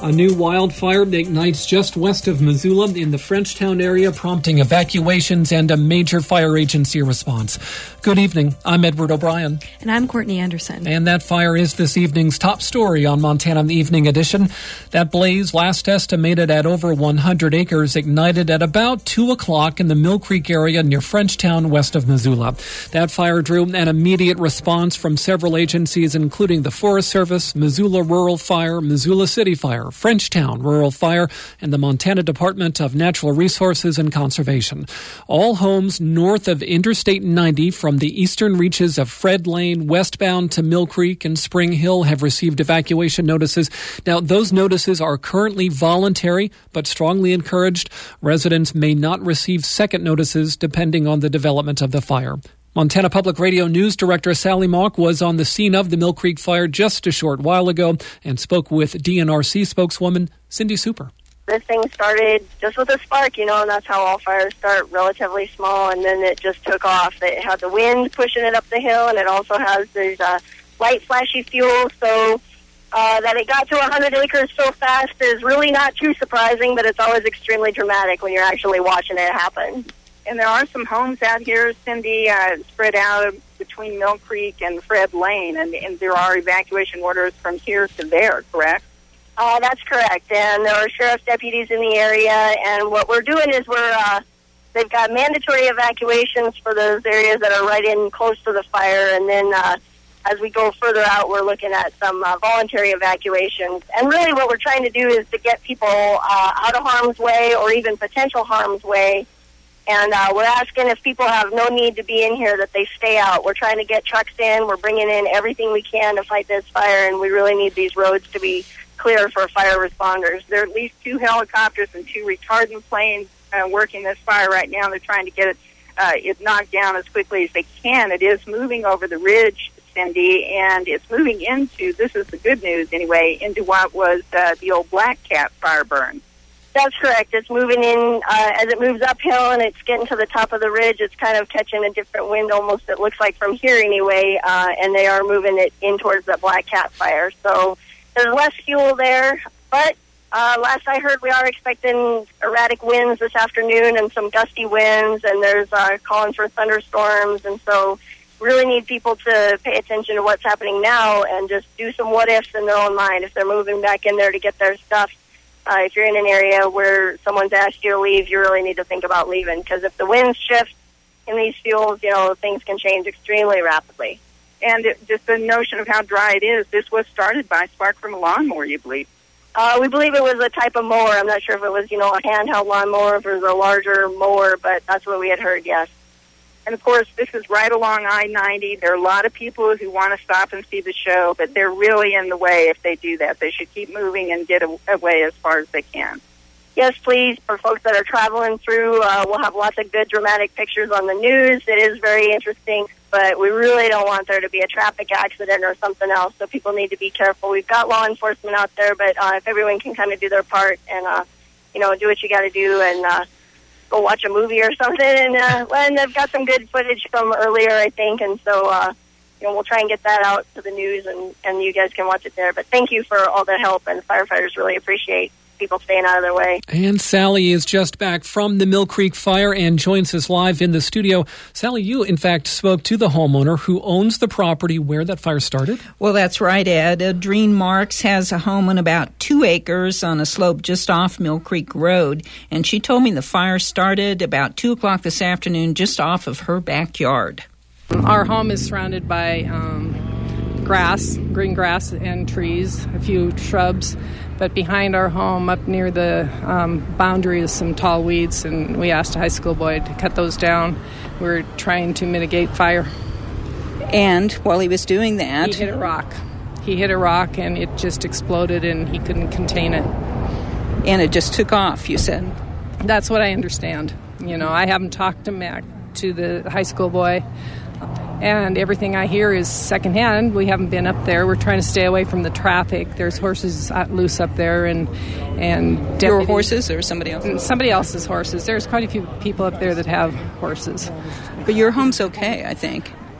A new wildfire ignites just west of Missoula in the Frenchtown area, prompting evacuations and a major fire agency response. Good evening. I'm Edward O'Brien. And I'm Courtney Anderson. And that fire is this evening's top story on Montana Evening Edition. That blaze, last estimated at over 100 acres, ignited at about 2 o'clock in the Mill Creek area near Frenchtown, west of Missoula. That fire drew an immediate response from several agencies, including the Forest Service, Missoula Rural Fire, Missoula City Fire, Frenchtown Rural Fire, and the Montana Department of Natural Resources and Conservation. All homes north of Interstate 90 from the eastern reaches of Fred Lane westbound to Mill Creek and Spring Hill have received evacuation notices. Now, those notices are currently voluntary but strongly encouraged. Residents may not receive second notices depending on the development of the fire. Montana Public Radio News Director Sally Mock was on the scene of the Mill Creek fire just a short while ago and spoke with DNRC spokeswoman Cindy Super. This thing started just with a spark, and that's how all fires start, relatively small, and then it just took off. It had the wind pushing it up the hill, and it also has these light, flashy fuel, so that it got to 100 acres so fast is really not too surprising, but it's always extremely dramatic when you're actually watching it happen. And there are some homes out here, Cindy, spread out between Mill Creek and Fred Lane, and there are evacuation orders from here to there, correct? That's correct, and there are sheriff's deputies in the area, and what we're doing is they've got mandatory evacuations for those areas that are right in close to the fire, and then as we go further out, we're looking at some voluntary evacuations. And really what we're trying to do is to get people out of harm's way or even potential harm's way. And we're asking if people have no need to be in here that they stay out. We're trying to get trucks in. We're bringing in everything we can to fight this fire, and we really need these roads to be clear for fire responders. There are at least 2 helicopters and 2 retardant planes working this fire right now. They're trying to get it knocked down as quickly as they can. It is moving over the ridge, Cindy, and it's moving into, this is the good news anyway, into what was the old Black Cat fire burn. That's correct. It's moving in, as it moves uphill and it's getting to the top of the ridge, it's kind of catching a different wind almost, it looks like from here anyway, and they are moving it in towards the Black Cat fire. So there's less fuel there, but last I heard we are expecting erratic winds this afternoon and some gusty winds, and there's calling for thunderstorms, and so really need people to pay attention to what's happening now and just do some what-ifs in their own mind. If they're moving back in there to get their stuff, if you're in an area where someone's asked you to leave, you really need to think about leaving, because if the winds shift in these fuels, things can change extremely rapidly. And just the notion of how dry it is, this was started by a spark from a lawnmower, you believe? We believe it was a type of mower. I'm not sure if it was, a handheld lawnmower, if it was a larger mower, but that's what we had heard, yes. And, of course, this is right along I-90. There are a lot of people who want to stop and see the show, but they're really in the way if they do that. They should keep moving and get away as far as they can. Yes, please. For folks that are traveling through, we'll have lots of good dramatic pictures on the news. It is very interesting, but we really don't want there to be a traffic accident or something else, so people need to be careful. We've got law enforcement out there, but if everyone can kind of do their part and, do what you got to do and go watch a movie or something, and they've got some good footage from earlier, I think, and so, we'll try and get that out to the news, and you guys can watch it there. But thank you for all the help, and firefighters really appreciate people staying out of their way. And Sally is just back from the Mill Creek fire and joins us live in the studio. Sally, you, in fact, spoke to the homeowner who owns the property where that fire started. Well, that's right, Ed. Adrene Marks has a home on about 2 acres on a slope just off Mill Creek Road, and she told me the fire started about 2 o'clock this afternoon just off of her backyard. Our home is surrounded by green grass and trees, a few shrubs. But behind our home, up near the boundary, is some tall weeds, and we asked a high school boy to cut those down. We're trying to mitigate fire. And while he was doing that, he hit a rock. He hit a rock, and it just exploded, and he couldn't contain it. And it just took off, you said? That's what I understand. I haven't talked to the high school boy. And everything I hear is secondhand. We haven't been up there. We're trying to stay away from the traffic. There's horses loose up there, and your horses or somebody else? Somebody else's horses. There's quite a few people up there that have horses. But your home's okay, I think.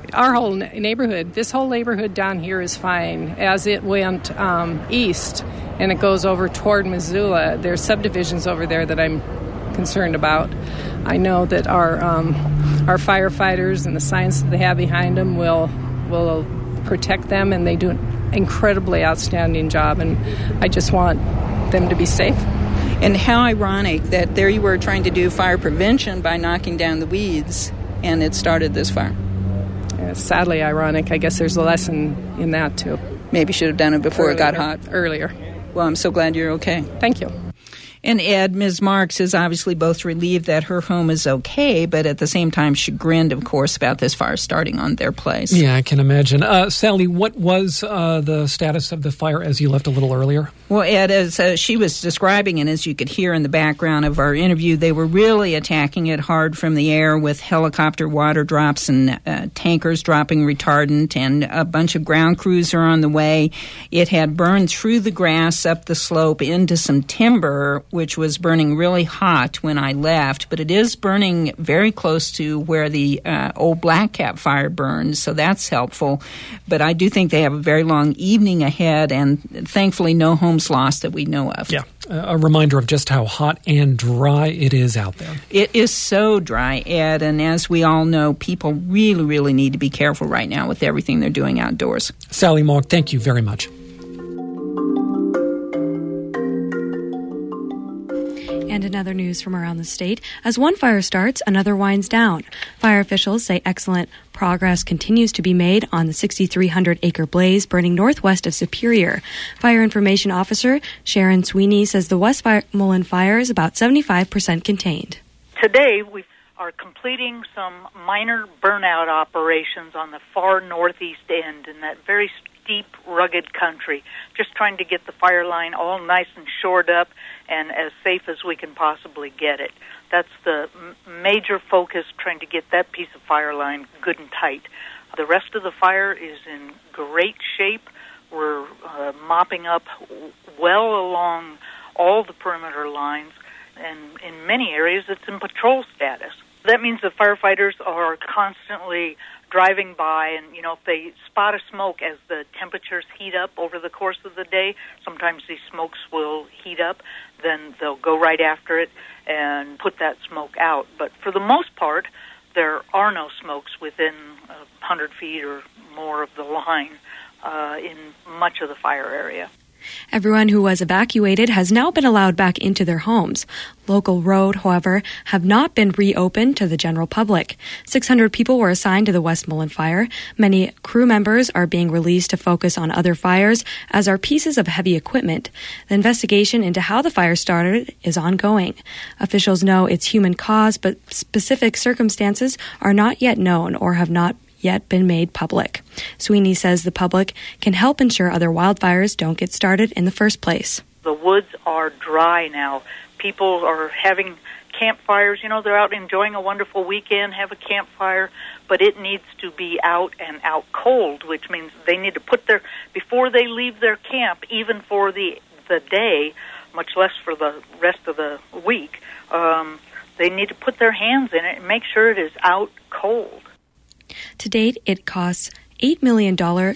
Our whole neighborhood, this whole neighborhood down here is fine. As it went east and it goes over toward Missoula, there's subdivisions over there that I'm concerned about. I know that our firefighters and the science that they have behind them will protect them, and they do an incredibly outstanding job, and I just want them to be safe. And how ironic that there you were trying to do fire prevention by knocking down the weeds, and it started this fire. Sadly ironic. I guess there's a lesson in that, too. Maybe should have done it before it got hot. Earlier. Well, I'm so glad you're okay. Thank you. And Ed, Ms. Marks is obviously both relieved that her home is okay, but at the same time chagrined, of course, about this fire starting on their place. Yeah, I can imagine. Sally, what was the status of the fire as you left a little earlier? Well, Ed, as she was describing, and as you could hear in the background of our interview, they were really attacking it hard from the air with helicopter water drops and tankers dropping retardant, and a bunch of ground crews are on the way. It had burned through the grass up the slope into some timber, which was burning really hot when I left, but it is burning very close to where the old Blackcap fire burned, so that's helpful. But I do think they have a very long evening ahead, and thankfully no homes lost that we know of. Yeah, a reminder of just how hot and dry it is out there. It is so dry, Ed, and as we all know, people really, really need to be careful right now with everything they're doing outdoors. Sally Mock, thank you very much. And another news from around the state. As one fire starts, another winds down. Fire officials say excellent progress continues to be made on the 6,300-acre blaze burning northwest of Superior. Fire Information Officer Sharon Sweeney says the Westmoreland fire is about 75% contained. Today, we are completing some minor burnout operations on the far northeast end in that very steep, rugged country, just trying to get the fire line all nice and shored up and as safe as we can possibly get it. That's the major focus, trying to get that piece of fire line good and tight. The rest of the fire is in great shape. We're mopping up well along all the perimeter lines, and in many areas it's in patrol status. That means the firefighters are constantly driving by, and if they spot a smoke as the temperatures heat up over the course of the day, sometimes these smokes will heat up, then they'll go right after it and put that smoke out. But for the most part, there are no smokes within 100 feet or more of the line in much of the fire area. Everyone who was evacuated has now been allowed back into their homes. Local road, however, have not been reopened to the general public. 600 people were assigned to the Westmoreland fire. Many crew members are being released to focus on other fires, as are pieces of heavy equipment. The investigation into how the fire started is ongoing. Officials know it's human caused, but specific circumstances are not yet known or have not yet been made public. Sweeney says the public can help ensure other wildfires don't get started in the first place. The woods are dry now. People are having campfires. They're out enjoying a wonderful weekend, have a campfire, but it needs to be out and out cold, which means they need to put before they leave their camp, even for the day, much less for the rest of the week, they need to put their hands in it and make sure it is out cold. To date, it costs $8 million to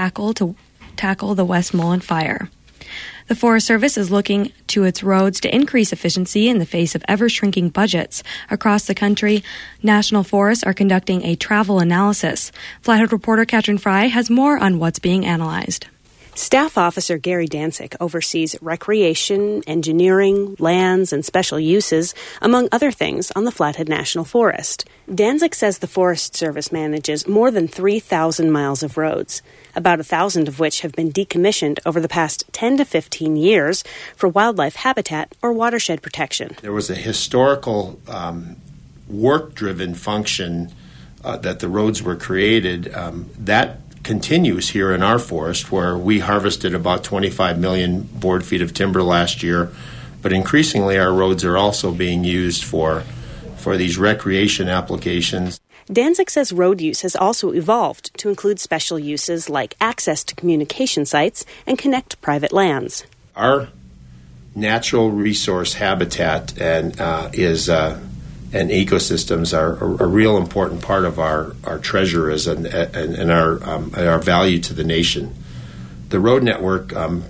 tackle the Westmoreland fire. The Forest Service is looking to its roads to increase efficiency in the face of ever-shrinking budgets. Across the country, national forests are conducting a travel analysis. Flathead reporter Katrin Fry has more on what's being analyzed. Staff Officer Gary Danzik oversees recreation, engineering, lands, and special uses, among other things, on the Flathead National Forest. Danzik says the Forest Service manages more than 3,000 miles of roads, about 1,000 of which have been decommissioned over the past 10 to 15 years for wildlife habitat or watershed protection. There was a historical work-driven function that the roads were created. That continues here in our forest, where we harvested about 25 million board feet of timber last year, but increasingly our roads are also being used for these recreation applications. Danzik says road use has also evolved to include special uses like access to communication sites and connect private lands. Our natural resource habitat is and ecosystems are a real important part of our treasure and our value to the nation. The road network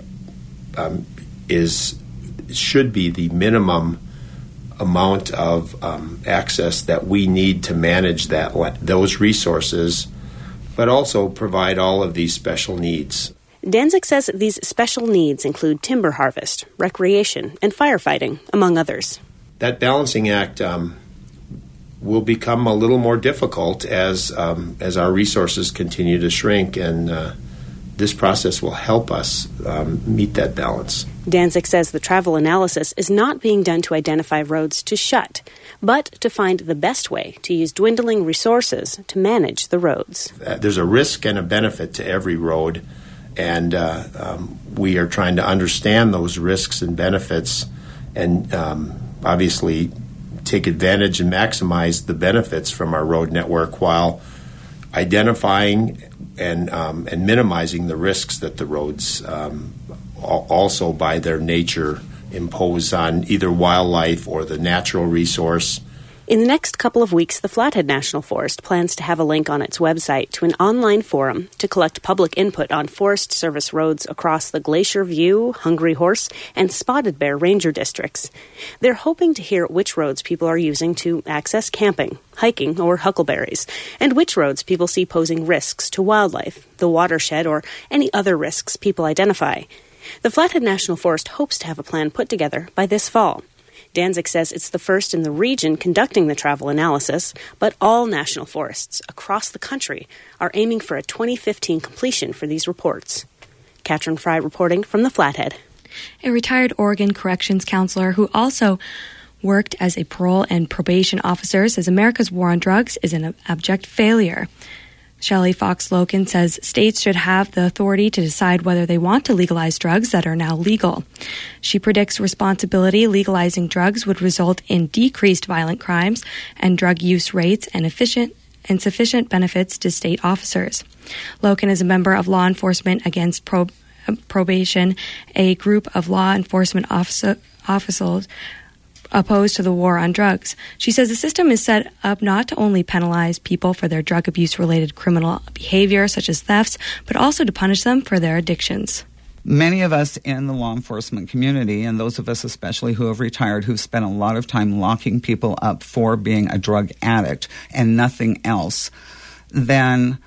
should be the minimum amount of access that we need to manage those resources, but also provide all of these special needs. Danzig says these special needs include timber harvest, recreation, and firefighting, among others. That balancing act will become a little more difficult as our resources continue to shrink, and this process will help us meet that balance. Danzig says the travel analysis is not being done to identify roads to shut, but to find the best way to use dwindling resources to manage the roads. There's a risk and a benefit to every road, and we are trying to understand those risks and benefits and obviously take advantage and maximize the benefits from our road network while identifying and minimizing the risks that the roads also by their nature impose on either wildlife or the natural resource. In the next couple of weeks, the Flathead National Forest plans to have a link on its website to an online forum to collect public input on Forest Service roads across the Glacier View, Hungry Horse, and Spotted Bear ranger districts. They're hoping to hear which roads people are using to access camping, hiking, or huckleberries, and which roads people see posing risks to wildlife, the watershed, or any other risks people identify. The Flathead National Forest hopes to have a plan put together by this fall. Danzig says it's the first in the region conducting the travel analysis, but all national forests across the country are aiming for a 2015 completion for these reports. Katrin Fry reporting from the Flathead. A retired Oregon corrections counselor who also worked as a parole and probation officer says America's war on drugs is an abject failure. Shelley Fox Loken says states should have the authority to decide whether they want to legalize drugs that are now legal. She predicts responsibility legalizing drugs would result in decreased violent crimes and drug use rates and sufficient benefits to state officers. Loken is a member of Law Enforcement Against Probation, a group of law enforcement officers opposed to the war on drugs. She says the system is set up not to only penalize people for their drug abuse-related criminal behavior, such as thefts, but also to punish them for their addictions. Many of us in the law enforcement community, and those of us especially who have retired, who've spent a lot of time locking people up for being a drug addict and nothing else, then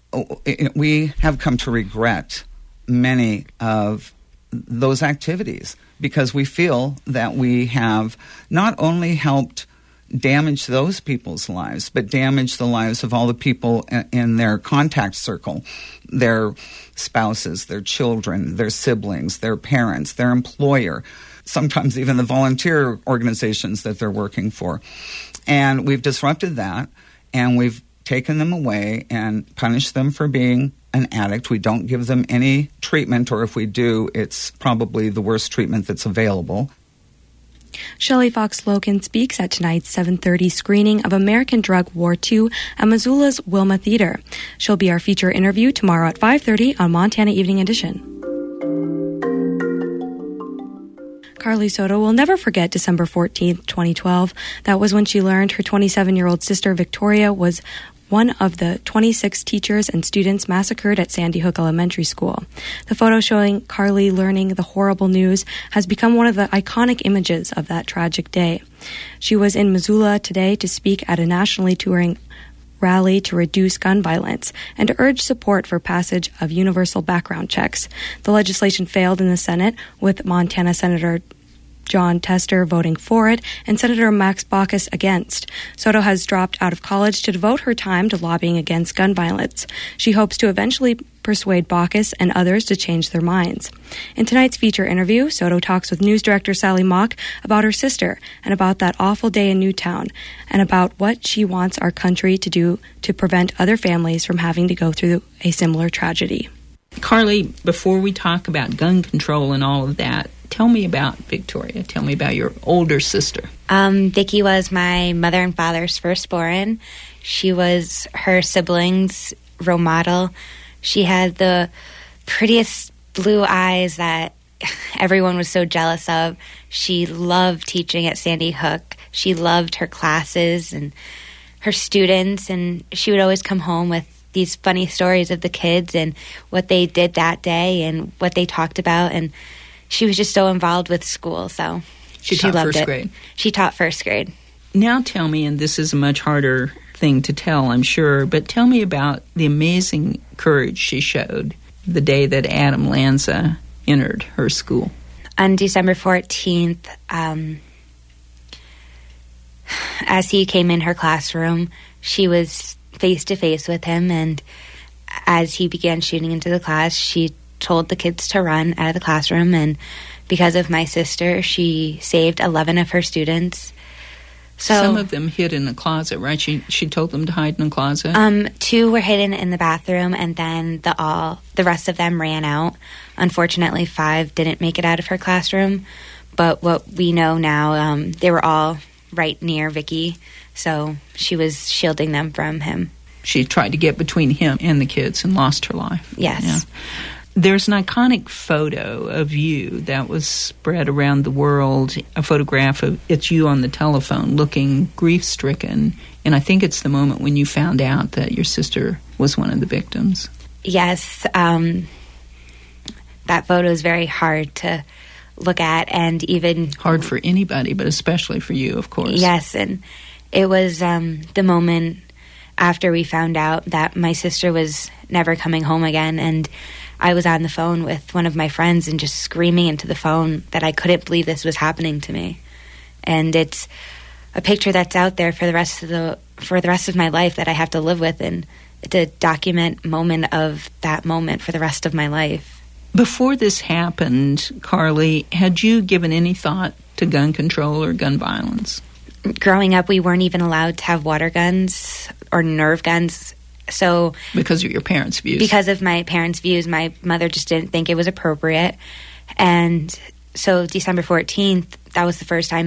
we have come to regret many of those activities, because we feel that we have not only helped damage those people's lives, but damage the lives of all the people in their contact circle, their spouses, their children, their siblings, their parents, their employer, sometimes even the volunteer organizations that they're working for. And we've disrupted that, and we've taken them away and punished them for being an addict. We don't give them any treatment, or if we do, it's probably the worst treatment that's available. Shelley Fox Loken speaks at tonight's 7:30 screening of American Drug War II at Missoula's Wilma Theater. She'll be our feature interview tomorrow at 5:30 on Montana Evening Edition. Carly Soto will never forget December 14th, 2012. That was when she learned her 27-year-old sister Victoria was one of the 26 teachers and students massacred at Sandy Hook Elementary School. The photo showing Carly learning the horrible news has become one of the iconic images of that tragic day. She was in Missoula today to speak at a nationally touring rally to reduce gun violence and to urge support for passage of universal background checks. The legislation failed in the Senate, with Montana Senator John Tester voting for it and Senator Max Baucus against. Soto has dropped out of college to devote her time to lobbying against gun violence. She hopes to eventually persuade Baucus and others to change their minds. In tonight's feature interview, Soto talks with news director Sally Mock about her sister and about that awful day in Newtown and about what she wants our country to do to prevent other families from having to go through a similar tragedy. Carly, before we talk about gun control and all of that, tell me about Victoria. Tell me about your older sister. Vicki was my mother and father's firstborn. She was her siblings' role model. She had the prettiest blue eyes that everyone was so jealous of. She loved teaching at Sandy Hook. She loved her classes and her students, and she would always come home with these funny stories of the kids and what they did that day and what they talked about. And she was just so involved with school, so she loved first it. grade. She taught first grade. Now tell me, and this is a much harder thing to tell, I'm sure, but tell me about the amazing courage she showed the day that Adam Lanza entered her school. On December 14th, as he came in her classroom, she was face-to-face with him, and as he began shooting into the class, she told the kids to run out of the classroom, and because of my sister, she saved 11 of her students. So some of them hid in the closet, right? She told them to hide in the closet? 2 were hidden in the bathroom, and then the rest of them ran out. Unfortunately, 5 didn't make it out of her classroom, but what we know now, they were all right near Vicky, so she was shielding them from him. She tried to get between him and the kids and lost her life. Yes. Yeah. There's an iconic photo of you that was spread around the world, a photograph of it's you on the telephone looking grief-stricken, and I think it's the moment when you found out that your sister was one of the victims. Yes, that photo is very hard to look at, and even... hard for anybody, but especially for you, of course. Yes, and it was the moment after we found out that my sister was never coming home again, and I was on the phone with one of my friends and just screaming into the phone that I couldn't believe this was happening to me. And it's a picture that's out there for the rest of my life that I have to live with, and to document moment of that moment for the rest of my life. Before this happened, Carly, had you given any thought to gun control or gun violence? Growing up, we weren't even allowed to have water guns or nerve guns. So because of your parents' views? Because of my parents' views, my mother just didn't think it was appropriate. And so December 14th, that was the first time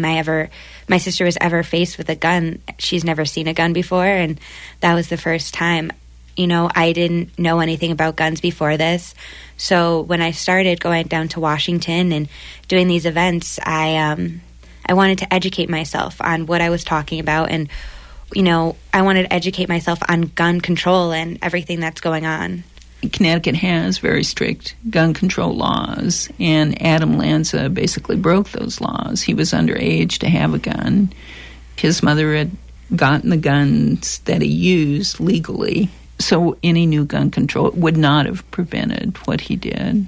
my sister was ever faced with a gun. She's never seen a gun before, and that was the first time. You know, I didn't know anything about guns before this. So when I started going down to Washington and doing these events, I wanted to educate myself on what I was talking about, and you know, I wanted to educate myself on gun control and everything that's going on. Connecticut has very strict gun control laws, and Adam Lanza basically broke those laws. He was underage to have a gun. His mother had gotten the guns that he used legally, so any new gun control would not have prevented what he did.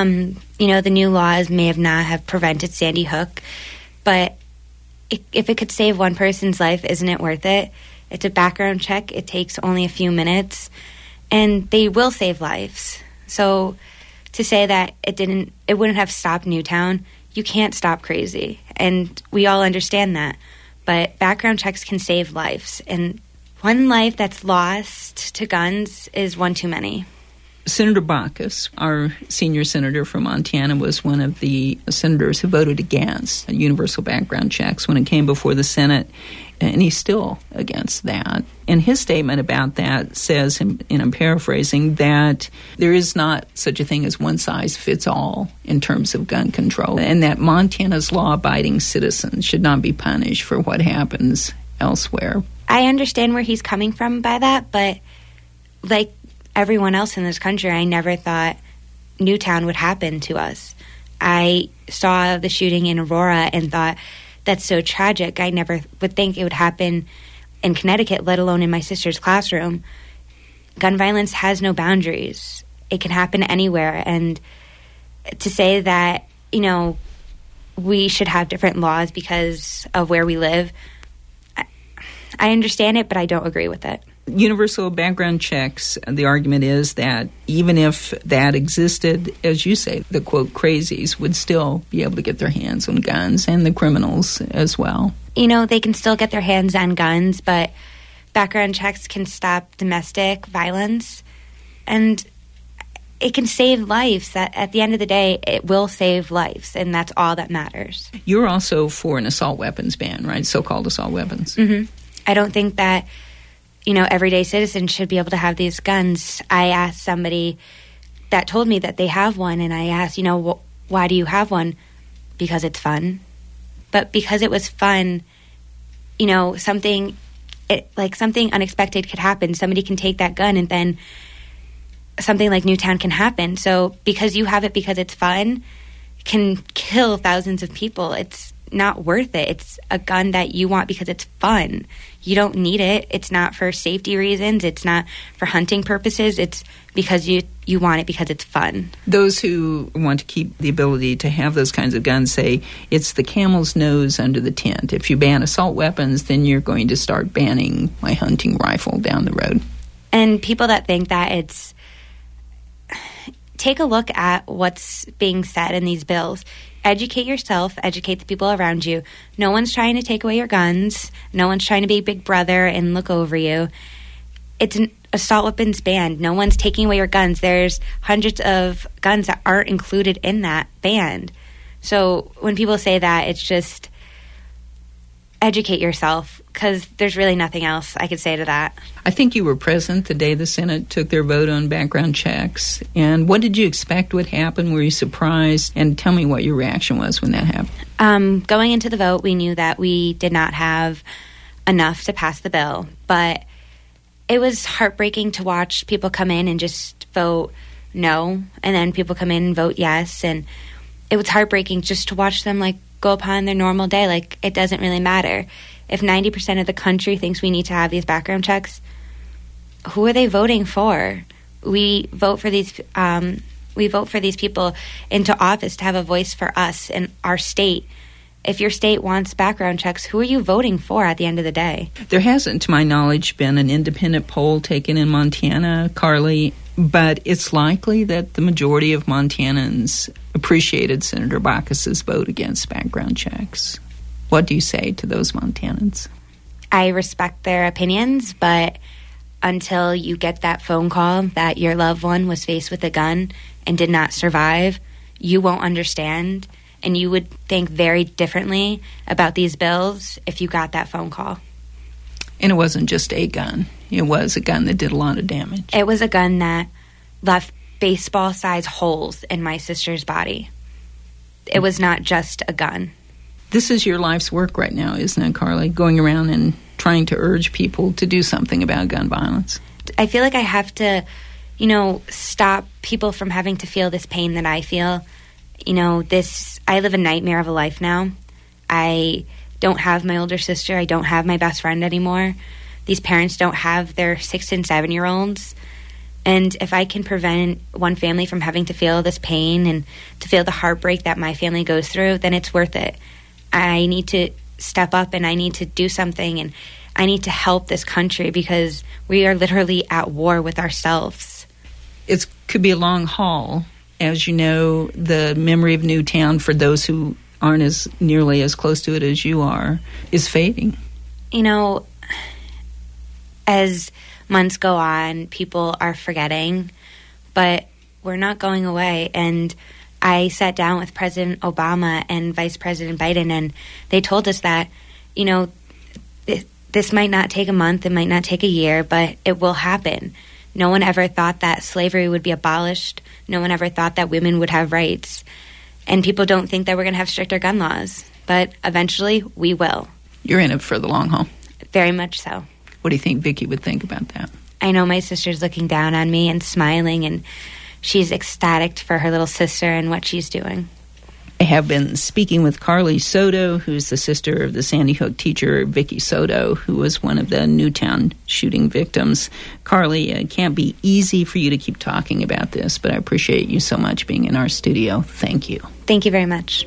You know, the new laws may not have prevented Sandy Hook, but if it could save one person's life, isn't it worth it? It's a background check. It takes only a few minutes, and they will save lives. So to say that it wouldn't have stopped Newtown, you can't stop crazy, and we all understand that. But background checks can save lives, and one life that's lost to guns is one too many. Senator Baucus, our senior senator from Montana, was one of the senators who voted against universal background checks when it came before the Senate, and he's still against that. And his statement about that says, and I'm paraphrasing, that there is not such a thing as one size fits all in terms of gun control, and that Montana's law-abiding citizens should not be punished for what happens elsewhere. I understand where he's coming from by that, but like everyone else in this country, I never thought Newtown would happen to us. I saw the shooting in Aurora and thought, that's so tragic. I never would think it would happen in Connecticut, let alone in my sister's classroom. Gun violence has no boundaries. It can happen anywhere. And to say that, you know, we should have different laws because of where we live, I understand it, but I don't agree with it. Universal background checks, the argument is that even if that existed, as you say, the, quote, crazies would still be able to get their hands on guns, and the criminals as well. You know, they can still get their hands on guns, but background checks can stop domestic violence, and it can save lives. That at the end of the day, it will save lives, and that's all that matters. You're also for an assault weapons ban, right? So-called assault weapons. Mm-hmm. I don't think that, you know, everyday citizens should be able to have these guns. I asked somebody that told me that they have one, and I asked, you know, why do you have one? Because it's fun. But because it was fun, something unexpected could happen. Somebody can take that gun and then something like Newtown can happen. So because you have it because it's fun, can kill thousands of people. It's not worth it. It's a gun that you want because it's fun. You don't need it. It's not for safety reasons. It's not for hunting purposes. It's because you want it because it's fun. Those who want to keep the ability to have those kinds of guns say it's the camel's nose under the tent. If you ban assault weapons, then you're going to start banning my hunting rifle down the road. And people that think that take a look at what's being said in these bills. Educate yourself, educate the people around you. No one's trying to take away your guns. No one's trying to be big brother and look over you. It's an assault weapons ban. No one's taking away your guns. There's hundreds of guns that aren't included in that ban. So when people say that, it's just educate yourself, because there's really nothing else I could say to that. I think you were present the day the Senate took their vote on background checks. And what did you expect would happen? Were you surprised? And tell me what your reaction was when that happened. Going into the vote, we knew that we did not have enough to pass the bill. But it was heartbreaking to watch people come in and just vote no, and then people come in and vote yes. And it was heartbreaking just to watch them go upon their normal day. It doesn't really matter. If 90% of the country thinks we need to have these background checks, who are they voting for? We vote for these people into office to have a voice for us and our state. If your state wants background checks, who are you voting for at the end of the day? There hasn't, to my knowledge, been an independent poll taken in Montana, Carly, but it's likely that the majority of Montanans appreciated Senator Baucus's vote against background checks. What do you say to those Montanans? I respect their opinions, but until you get that phone call that your loved one was faced with a gun and did not survive, you won't understand, and you would think very differently about these bills if you got that phone call. And it wasn't just a gun. It was a gun that did a lot of damage. It was a gun that left baseball-sized holes in my sister's body. It was not just a gun. This is your life's work right now, isn't it, Carly? Going around and trying to urge people to do something about gun violence. I feel like I have to, stop people from having to feel this pain that I feel. I live a nightmare of a life now. I don't have my older sister. I don't have my best friend anymore. These parents don't have their 6 and 7-year-olds. And if I can prevent one family from having to feel this pain and to feel the heartbreak that my family goes through, then it's worth it. I need to step up and I need to do something, and I need to help this country because we are literally at war with ourselves. It could be a long haul. As you know, the memory of Newtown, for those who aren't as nearly as close to it as you are, is fading. As months go on, people are forgetting, but we're not going away. And I sat down with President Obama and Vice President Biden, and they told us that, this might not take a month, it might not take a year, but it will happen. No one ever thought that slavery would be abolished. No one ever thought that women would have rights. And people don't think that we're going to have stricter gun laws. But eventually, we will. You're in it for the long haul. Very much so. What do you think Vicki would think about that? I know my sister's looking down on me and smiling, and she's ecstatic for her little sister and what she's doing. I have been speaking with Carly Soto, who's the sister of the Sandy Hook teacher Vicki Soto, who was one of the Newtown shooting victims. Carly, it can't be easy for you to keep talking about this, but I appreciate you so much being in our studio. Thank you. Thank you very much.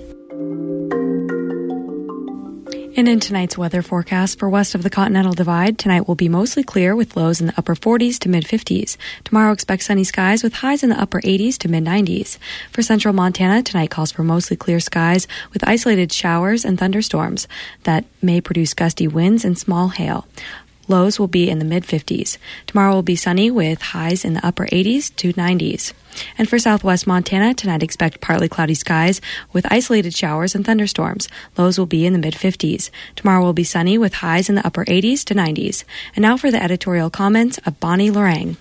And in tonight's weather forecast for west of the Continental Divide, tonight will be mostly clear with lows in the upper 40s to mid-50s. Tomorrow expect sunny skies with highs in the upper 80s to mid-90s. For central Montana, tonight calls for mostly clear skies with isolated showers and thunderstorms that may produce gusty winds and small hail. Lows will be in the mid-50s. Tomorrow will be sunny with highs in the upper 80s to 90s. And for southwest Montana, tonight expect partly cloudy skies with isolated showers and thunderstorms. Lows will be in the mid-50s. Tomorrow will be sunny with highs in the upper 80s to 90s. And now for the editorial comments of Bonnie Lorang.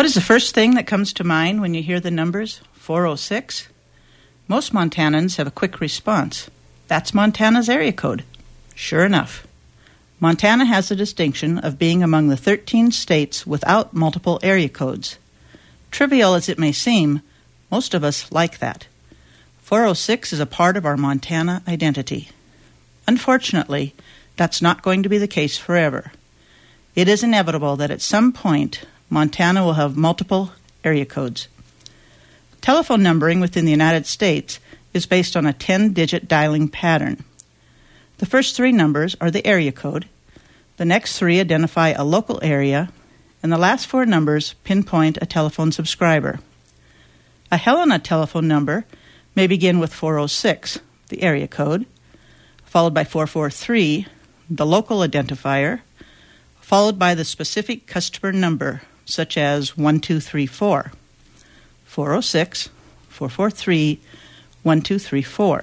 is the first thing that comes to mind when you hear the numbers 406? Most Montanans have a quick response. That's Montana's area code. Sure enough. Montana has the distinction of being among the 13 states without multiple area codes. Trivial as it may seem, most of us like that. 406 is a part of our Montana identity. Unfortunately, that's not going to be the case forever. It is inevitable that at some point, Montana will have multiple area codes. Telephone numbering within the United States is based on a 10-digit dialing pattern. The first 3 numbers are the area code, the next 3 identify a local area, and the last 4 numbers pinpoint a telephone subscriber. A Helena telephone number may begin with 406, the area code, followed by 443, the local identifier, followed by the specific customer number, such as 1234, 406, 443, 1234.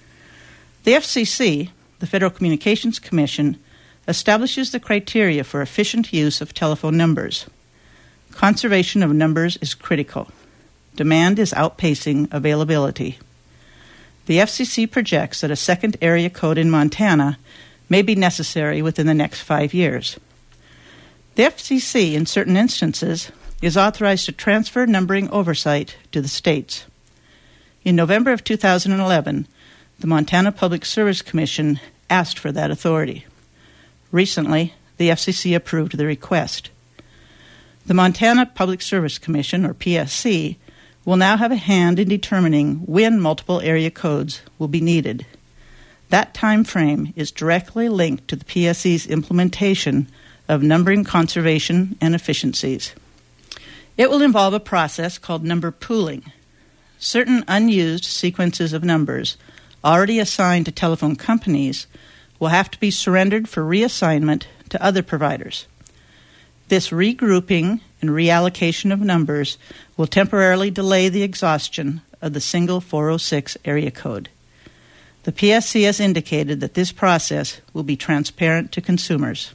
The FCC, the Federal Communications Commission, establishes the criteria for efficient use of telephone numbers. Conservation of numbers is critical. Demand is outpacing availability. The FCC projects that a second area code in Montana may be necessary within the next 5 years. The FCC, in certain instances, is authorized to transfer numbering oversight to the states. In November of 2011, the Montana Public Service Commission asked for that authority. Recently, the FCC approved the request. The Montana Public Service Commission, or PSC, will now have a hand in determining when multiple area codes will be needed. That time frame is directly linked to the PSC's implementation of numbering conservation and efficiencies. It will involve a process called number pooling. Certain unused sequences of numbers already assigned to telephone companies will have to be surrendered for reassignment to other providers. This regrouping and reallocation of numbers will temporarily delay the exhaustion of the single 406 area code. The PSC has indicated that this process will be transparent to consumers.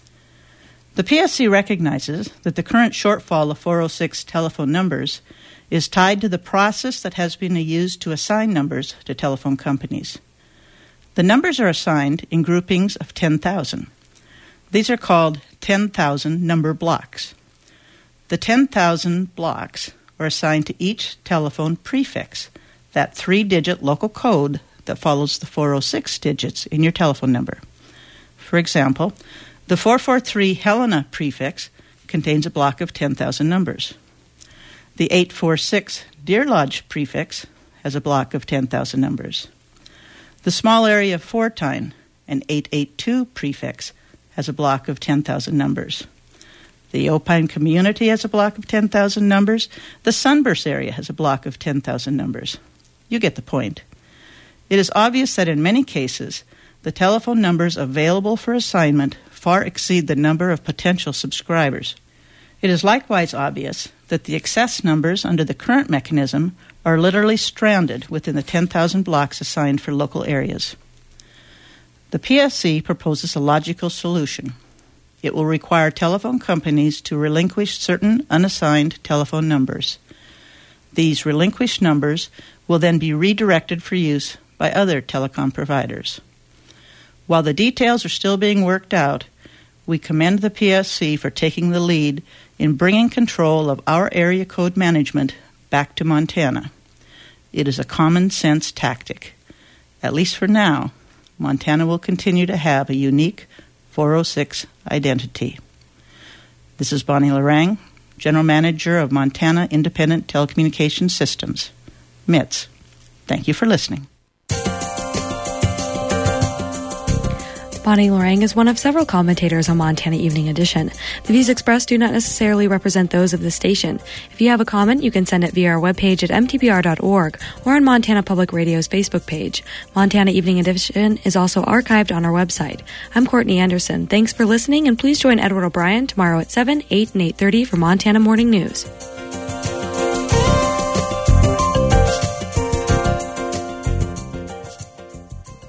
The PSC recognizes that the current shortfall of 406 telephone numbers is tied to the process that has been used to assign numbers to telephone companies. The numbers are assigned in groupings of 10,000. These are called 10,000 number blocks. The 10,000 blocks are assigned to each telephone prefix, that 3-digit local code that follows the 406 digits in your telephone number. For example, the 443 Helena prefix contains a block of 10,000 numbers. The 846 Deer Lodge prefix has a block of 10,000 numbers. The small area of Fortine, an 882 prefix, has a block of 10,000 numbers. The Opine community has a block of 10,000 numbers. The Sunburst area has a block of 10,000 numbers. You get the point. It is obvious that in many cases, the telephone numbers available for assignment far exceed the number of potential subscribers. It is likewise obvious that the excess numbers under the current mechanism are literally stranded within the 10,000 blocks assigned for local areas. The PSC proposes a logical solution. It will require telephone companies to relinquish certain unassigned telephone numbers. These relinquished numbers will then be redirected for use by other telecom providers. While the details are still being worked out, we commend the PSC for taking the lead in bringing control of our area code management back to Montana. It is a common sense tactic. At least for now, Montana will continue to have a unique 406 identity. This is Bonnie Lorang, General Manager of Montana Independent Telecommunications Systems, MITS. Thank you for listening. Bonnie Lorang is one of several commentators on Montana Evening Edition. The views expressed do not necessarily represent those of the station. If you have a comment, you can send it via our webpage at mtpr.org or on Montana Public Radio's Facebook page. Montana Evening Edition is also archived on our website. I'm Courtney Anderson. Thanks for listening, and please join Edward O'Brien tomorrow at 7, 8, and 8:30 for Montana Morning News.